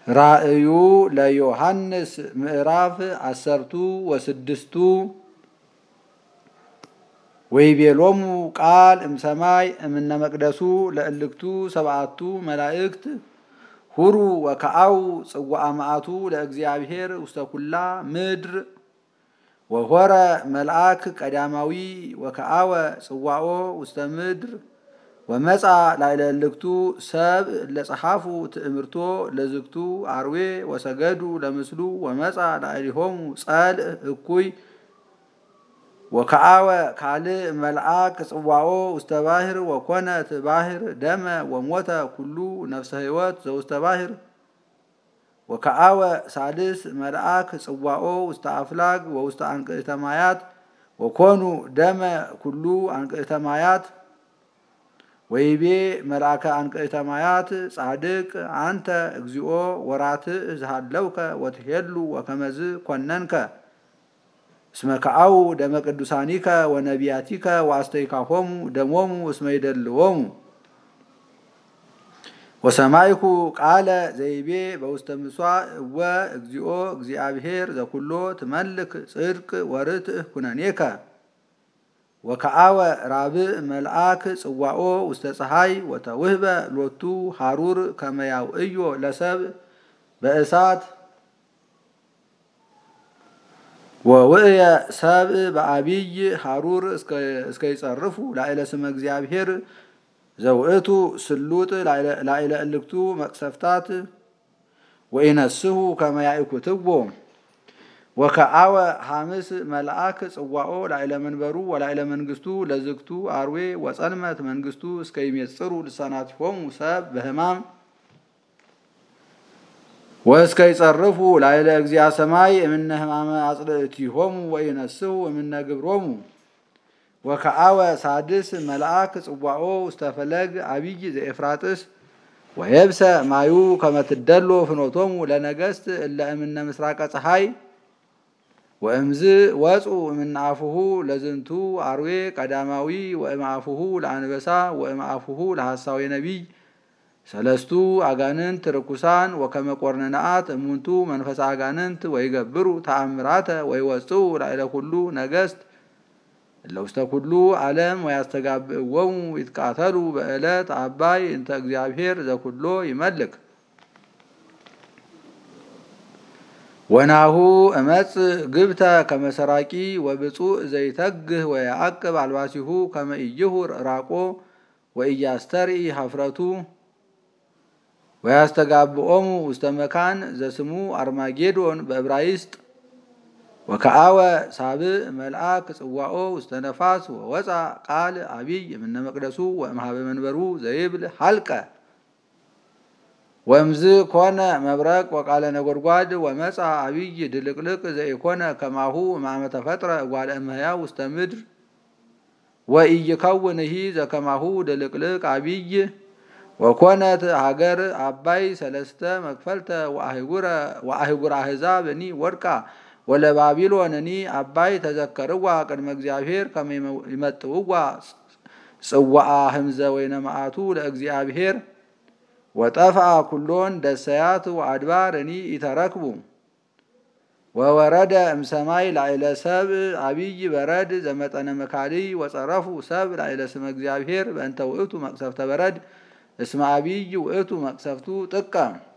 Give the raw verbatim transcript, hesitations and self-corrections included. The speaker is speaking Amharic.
ራእዩ ለዮሐንስ ምዕራፍ አሰርቱ ወስድስቱ ወይቤሎሙ ቃል እምሰማይ እምነ መቅደሱ ለእልክቱ ሰብዓቱ መላእክት ሁሩ ወከአው ጽዋአ መዓቱ ለእግዚአብሔር ውስተ ኩላ ምድር ወሆረ መልአክ ቀዳማዊ ወከአወ ጽዋኦ ውስተ ምድር ወመጻ ላዕለ እልክቱ ሰብ ለጸሐፉ ትእምርቶ ለዝግቱ አርዌ ወሰገዱ ለምስሉ ወመጻ ላዕሌሆሙ ጸልእ እኩይ ወከአወ ካልእ መልአክ ጽዋኦ ውስተ ባሕር ወኮነት ባሕር ደመ ወሞተ ኩሉ ነፍሰ ሕይወት ዘውስተ ባሕር ወከአወ ሳልስ መልአክ ጽዋኦ ውስተ አፍላግ ወውስተ አንቅዕተ ማያት ወኮኑ ደመ ኩሉ አንቅዕተ ማያት ወይቤ መልአከ አንቅዕተ ማያት ጻድቅ አንተ እግዚኦ ወራትዕ ዝሃለውከ ወትሄሉ ወከመዝ ኮነንከ እስመ ከአው ደመ ቅዱሳኒከ ወነቢያቲከ ወአስተይካሆሙ ደሞሙ እስመ ይደልዎሙ ወሰማይኩ ቃለ ዘይቤ በውስተ ምሥዋዕ እወ እግዚኦ እግዚአብሔር ዘኩሎ ትመልክ ጽድቅ ወርትዕ ኩነኔከ ወከአወ ራብዕ መልአክ ጽዋኦ ውስተ ፀሐይ ወተውህበ ሎቱ ሐሩር ከመ ያውዕዮ ለሰብእ በእሳት ወውእየ ሰብእ በአቢይ ሐሩር እስከ ይጸርፉ ላዕለ ስመ እግዚአብሔር ዘውእቱ ስሉጥ ላዕለ እልክቱ መቅሰፍታት ወኢነስሑ ከመ ያእኩትዎ ወከአወ ሐምስ መልአክ ጽዋኦ ላዕለ መንበሩ ወላዕለ መንግስቱ ለዝግቱ አርዌ ወጸልመት መንግስቱ እስከ ይሜጽሩ ልሳናቲሆሙ ሰብ በሕማም ወእስከ ይጸርፉ ላዕለ እግዚአ ሰማይ እምነ ሕማመ አጽልእቲሆሙ ወኢነስሑ እምነ ግብሮሙ ወከአወ ሳድስ መልአክ ጽዋኦ ውስተ ፈለግ አቢይ ዘኤፍራጥስ ወየብሰ ማዩ ከመ ትደሎ ፍኖቶሙ ለነገሥት እለ እምነ ምስራቀ ፀሐይ ወእምዝ ወፁ እምነአፉሁ ለዝንቱ አርዌ ቀዳማዊ ወእምአፉሁ ለአንበሳ ወእምአፉሁ ለሐሳዌ ነቢይ ሰለስቱ አጋንንት ርኩሳን ወከመ ቆርነናአት እሙንቱ መንፈሳ አጋንንት ወይገብሩ ተአምራተ ወይወፅኡ ላዕለ ኩሉ ነገሥት እለ ውስተ ኩሉ ዓለም ወያስተጋብእዎሙ ይትቃተሉ በዕለት አባይ እንተ እግዚአብሔር ዘኩሎ ይመልክ ወናሁ እመጽ ግብተ ከመ ሰራቂ ወብፁዕ ዘይተግህ ወየዐቅብ አልባሲሁ ከመ ኢይሁር ራቆ ወኢያስተርኢ ኀፍረቱ ወያስተጋብኦሙ ውስተ መካን ዘስሙ አርማጌዶን በዕብራይስጥ ወከአወ ሳብዕ መልአክ ጽዋኦ ውስተ ነፋስ ወወፃ ቃል አቢይ እምነ መቅደሱ ወእምኀበ መንበሩ ዘይብል ሀልቀ ወእምዝ ኮነ መብረቅ ወቃለ ነጎድጓድ ወመጻ አቢይ ድልቅልቅ ዘኢኮነ ከማሁ እምአመ ተፈጥረ እጓለ እመሕያው ውስተ ምድር ወኢይከውንሂ ዘከማሁ ድልቅልቅ አቢይ ወኮነት ሀገር አባይ ሰለስተ መክፈልተ ወአህጉረ አሕዛብኒ ወድቃ ወለባቢሎንኒ አባይ ተዘከርዋ ቅድመ እግዚአብሔር ከመ ይመጥውዋ ጽዋአ ህምዘ ወይነ መዓቱ ለእግዚአብሔር ወጠፍአ ኩሎን ደሰያት ወአድባር እኒ ኢተረክቡ ወወረደ እምሰማይ ላዕለ ሰብእ አቢይ በረድ ዘመጠነ መካልይ ወጸረፉ ሰብ ላዕለ ስመ እግዚአብሔር በእንተ ውእቱ መቅሰፍተ በረድ እስመ አቢይ ውእቱ መቅሰፍቱ ጥቀ